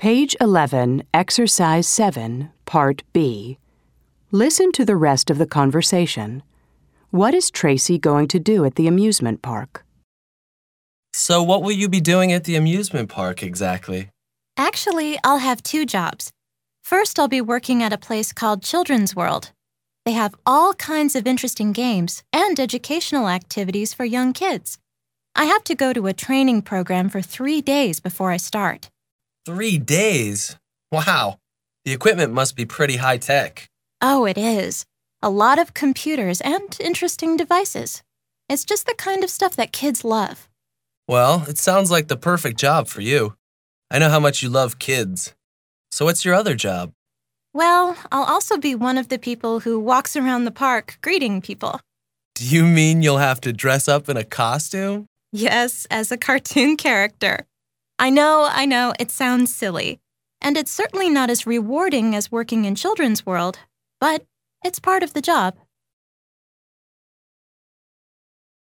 Page 11, Exercise 7, Part B. Listen to the rest of the conversation. What is Tracy going to do at the amusement park? So what will you be doing at the amusement park exactly? Actually, I'll have two jobs. First, I'll be working at a place called Children's World. They have all kinds of interesting games and educational activities for young kids. I have to go to a training program for 3 days before I start. 3 days? Wow. The equipment must be pretty high-tech. Oh, it is. A lot of computers and interesting devices. It's just the kind of stuff that kids love. Well, it sounds like the perfect job for you. I know how much you love kids. So what's your other job? Well, I'll also be one of the people who walks around the park greeting people. Do you mean you'll have to dress up in a costume? Yes, as a cartoon character. I know, it sounds silly. And it's certainly not as rewarding as working in Children's World, but it's part of the job.